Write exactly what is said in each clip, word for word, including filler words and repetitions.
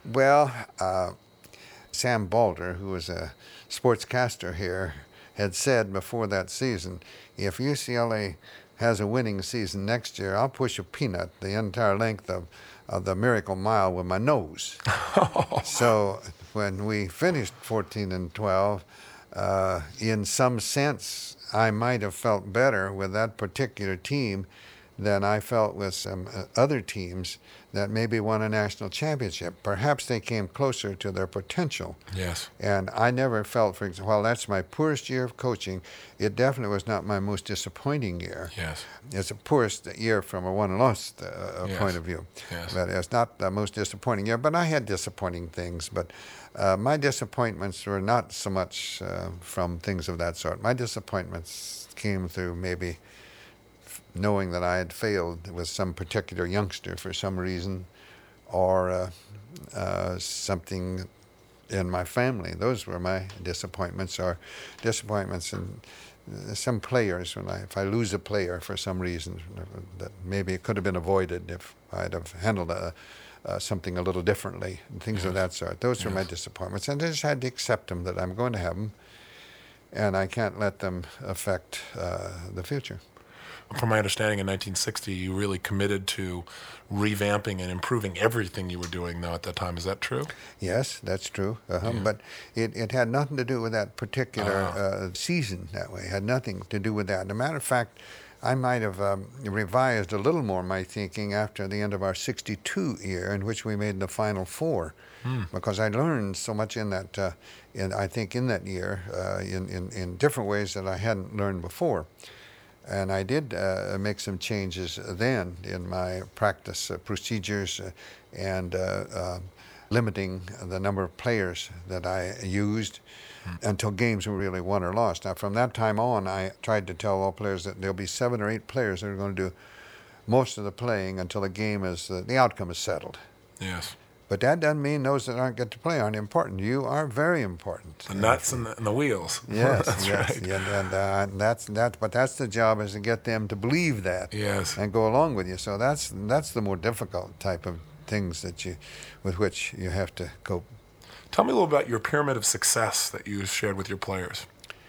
Well, uh, Sam Balder, who was a sportscaster here, had said before that season, if U C L A has a winning season next year, I'll push a peanut the entire length of, of the Miracle Mile with my nose. So when we finished fourteen and twelve, uh, in some sense, I might have felt better with that particular team than I felt with some uh, other teams that maybe won a national championship. Perhaps they came closer to their potential. Yes. And I never felt, for example, while that's my poorest year of coaching, it definitely was not my most disappointing year. Yes. It's the poorest year from a won-loss uh, Yes. point of view. Yes. But it's not the most disappointing year. But I had disappointing things. But uh, my disappointments were not so much uh, from things of that sort. My disappointments came through maybe knowing that I had failed with some particular youngster for some reason, or uh, uh, something in my family. Those were my disappointments, or disappointments in uh, some players. When I, if I lose a player for some reason, that maybe it could have been avoided if I'd have handled a, uh, something a little differently, and things Yes. of that sort. Those Yes. were my disappointments, and I just had to accept them, that I'm going to have them, and I can't let them affect uh, the future. From my understanding, in nineteen sixty, you really committed to revamping and improving everything you were doing, though, at that time. Is that true? Yes, that's true. Uh-huh. Yeah. But it, it had nothing to do with that particular Ah. uh, season that way. It had nothing to do with that. As a matter of fact, I might have um, revised a little more my thinking after the end of our sixty-two year, in which we made the Final Four, Hmm. because I learned so much in that, uh, in, I think in that year, uh, in, in, in different ways that I hadn't learned before. And I did uh, make some changes then in my practice uh, procedures uh, and uh, uh, limiting the number of players that I used until games were really won or lost. Now, from that time on, I tried to tell all players that there'll be seven or eight players that are going to do most of the playing until the game is, uh, the outcome is settled. Yes. But that doesn't mean those that aren't get to play aren't important. You are very important. The nuts and the, and the wheels. Yes, That's yes, right. yeah, and uh, that's that. But that's the job, is to get them to believe that, Yes. and go along with you. So that's that's the more difficult type of things that you, with which you have to cope. Tell me a little about your pyramid of success that you shared with your players.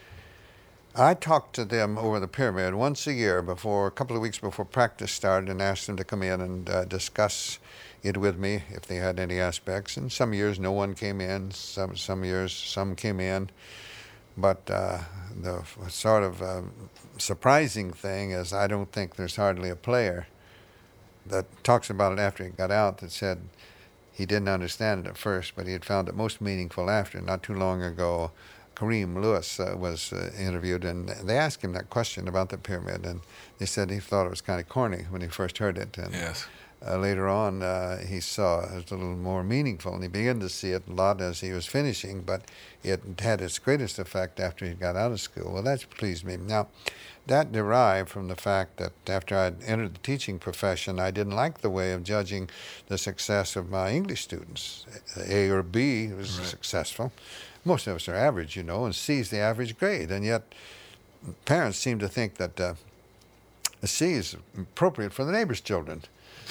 I talked to them over the pyramid once a year before, a couple of weeks before practice started, and asked them to come in and uh, discuss it with me if they had any aspects. And some years no one came in. Some some years some came in. But uh, the f- sort of uh, surprising thing is, I don't think there's hardly a player that talks about it after he got out that said he didn't understand it at first, but he had found it most meaningful after. Not too long ago, Kareem Lewis uh, was uh, interviewed, and they asked him that question about the pyramid, and they said he thought it was kind of corny when he first heard it. And Yes. uh, later on, uh, he saw it was a little more meaningful, and he began to see it a lot as he was finishing, but it had its greatest effect after he got out of school. Well, that's pleased me. Now, that derived from the fact that after I'd entered the teaching profession, I didn't like the way of judging the success of my English students. A or B was Right. successful. Most of us are average, you know, and C is the average grade. And yet parents seem to think that uh, a C is appropriate for the neighbor's children,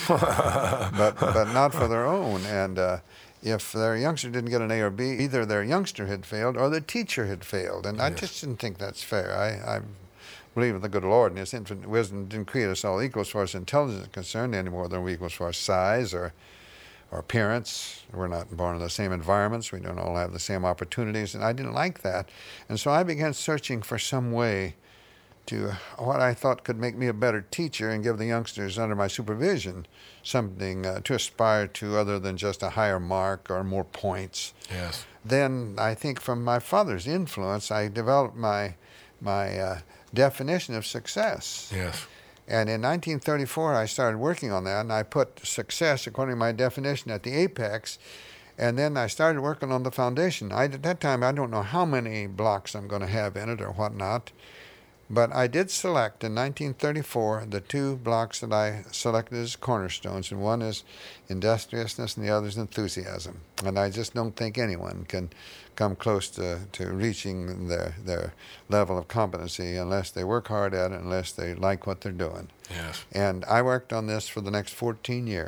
but but not for their own. And uh, if their youngster didn't get an A or B, either their youngster had failed or the teacher had failed. And I Yes. just didn't think that's fair. I, I believe in the good Lord and His infinite wisdom didn't create us all equal as far as intelligence is concerned, any more than we equal as far as size or or appearance. We're not born in the same environments. We don't all have the same opportunities. And I didn't like that. And so I began searching for some way to what I thought could make me a better teacher and give the youngsters under my supervision something uh, to aspire to other than just a higher mark or more points. Yes. Then I think from my father's influence, I developed my my uh, definition of success. Yes. And in nineteen thirty-four, I started working on that, and I put success, according to my definition, at the apex. And then I started working on the foundation. I, at that time, I don't know how many blocks I'm going to have in it or whatnot. But I did select in nineteen thirty-four the two blocks that I selected as cornerstones, and one is industriousness and the other is enthusiasm. And I just don't think anyone can come close to, to reaching their, their level of competency unless they work hard at it, unless they like what they're doing. Yes. And I worked on this for the next fourteen years.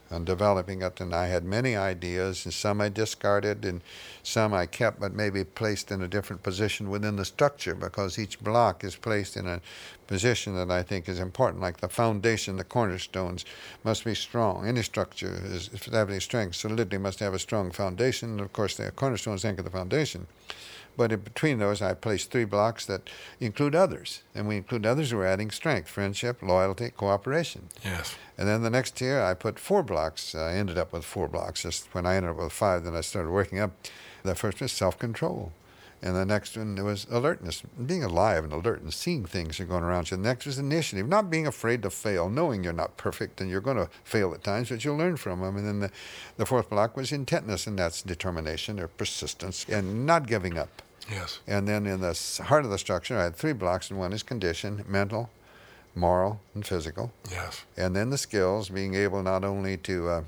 on developing it, and I had many ideas, and some I discarded, and some I kept, but maybe placed in a different position within the structure, because each block is placed in a position that I think is important, like the foundation, the cornerstones must be strong. Any structure, is, if it have any strength, solidity must have a strong foundation, and of course the cornerstones anchor the foundation. But in between those, I placed three blocks that include others. And we include others who are adding strength: friendship, loyalty, cooperation. Yes. And then the next year, I put four blocks. I ended up with four blocks. Just when I ended up with five, then I started working up. The first was self-control. And the next one was alertness, being alive and alert and seeing things are going around you. The next was initiative, not being afraid to fail, knowing you're not perfect and you're going to fail at times, but you'll learn from them. And then the, the fourth block was intentness, and that's determination or persistence and not giving up. Yes. And then in the heart of the structure, I had three blocks, and one is condition: mental, moral, and physical. Yes. And then the skills, being able not only to uh,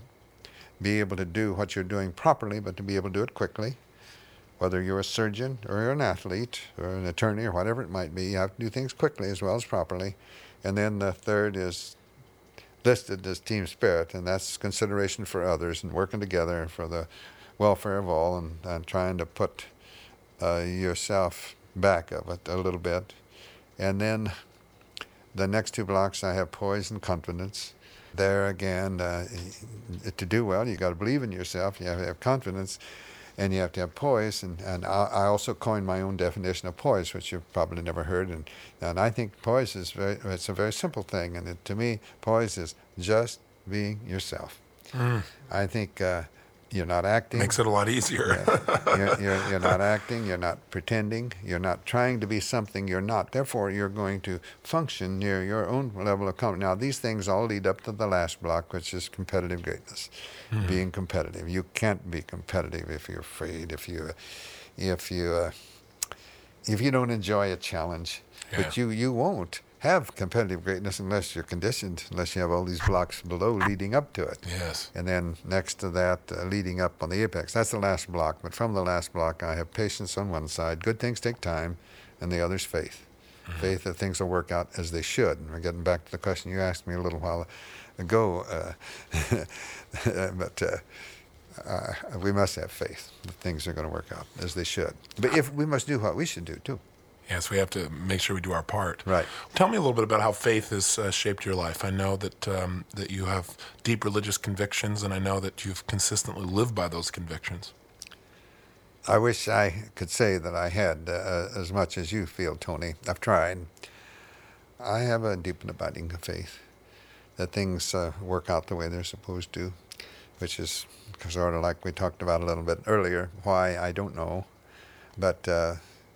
be able to do what you're doing properly, but to be able to do it quickly. Whether you're a surgeon or you're an athlete or an attorney or whatever it might be, you have to do things quickly as well as properly. And then the third is listed as team spirit, and that's consideration for others and working together for the welfare of all, and, and trying to put uh, yourself back of it a little bit. And then the next two blocks, I have poise and confidence. There again, uh, to do well, you got to believe in yourself. You have to have confidence, and you have to have poise. And, and I, I also coined my own definition of poise, which you've probably never heard. And, and I think poise is very, it's a very simple thing. And it, to me, poise is just being yourself. Mm. I think uh, you're not acting. Makes it a lot easier. Yeah. You're, you're, you're not acting, you're not pretending, you're not trying to be something you're not. Therefore, you're going to function near your own level of confidence. Now, these things all lead up to the last block, which is competitive greatness, mm-hmm. being competitive. You can't be competitive if you're afraid, if you, if you, uh, if you don't enjoy a challenge. Yeah. But you, you won't have competitive greatness unless you're conditioned, unless you have all these blocks below leading up to it. Yes. And then next to that, uh, leading up on the apex. That's the last block. But from the last block, I have patience on one side. Good things take time. And the other's faith. Mm-hmm. Faith that things will work out as they should. And we're getting back to the question you asked me a little while ago. Uh, but uh, uh, we must have faith that things are going to work out as they should. But if we must do what we should do, too. Yes, we have to make sure we do our part. Right. Tell me a little bit about how faith has uh, shaped your life. I know that um, that you have deep religious convictions, and I know that you've consistently lived by those convictions. I wish I could say that I had uh, as much as you feel, Tony. I've tried. I have a deep and abiding faith that things uh, work out the way they're supposed to, which is sort of like we talked about a little bit earlier. Why, I don't know. But uh,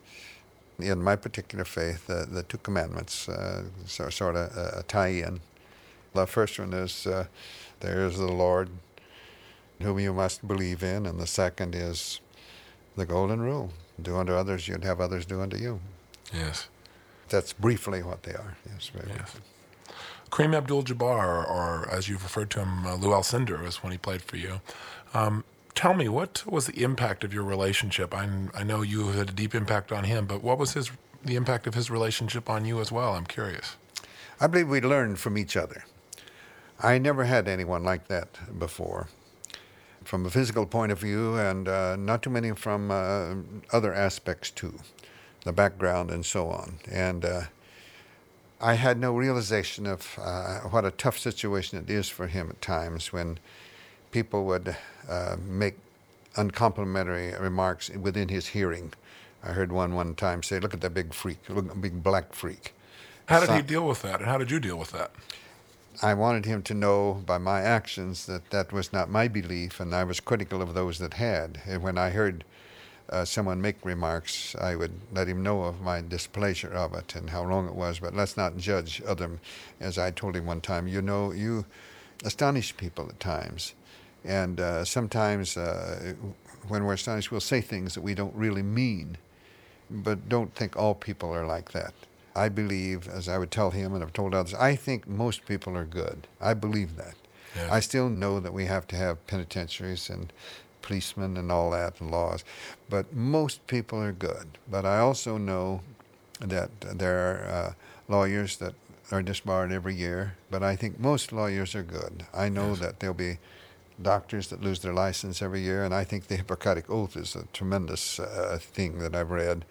in my particular faith, uh, the two commandments uh, so, sort of uh, tie in. The first one is, uh, there is the Lord whom you must believe in, and the second is the golden rule: do unto others, you'd have others do unto you. Yes. That's briefly what they are. Yes, very yes. briefly. Kareem Abdul-Jabbar, or as you've referred to him, uh, Lou Alcindor, was when he played for you. Um, Tell me, what was the impact of your relationship? I, I know you had a deep impact on him, but what was his the impact of his relationship on you as well? I'm curious. I believe we learned from each other. I never had anyone like that before, from a physical point of view, and uh, not too many from uh, other aspects too, the background and so on. And uh, I had no realization of uh, what a tough situation it is for him at times when people would uh, make uncomplimentary remarks within his hearing. I heard one one time say, "Look at that big freak, look at that big black freak." How did so, he deal with that, and how did you deal with that? I wanted him to know by my actions that that was not my belief, and I was critical of those that had. And when I heard uh, someone make remarks, I would let him know of my displeasure of it and how wrong it was, but let's not judge other. As I told him one time, you know, you astonish people at times. And uh, sometimes uh, when we're astonished, we'll say things that we don't really mean. But don't think all people are like that. I believe, as I would tell him and I've told others, I think most people are good. I believe that. Yes. I still know that we have to have penitentiaries and policemen and all that and laws. But most people are good. But I also know that there are uh, lawyers that are disbarred every year, but I think most lawyers are good. I know Yes. that there'll be doctors that lose their license every year, and I think the Hippocratic Oath is a tremendous uh, thing that I've read.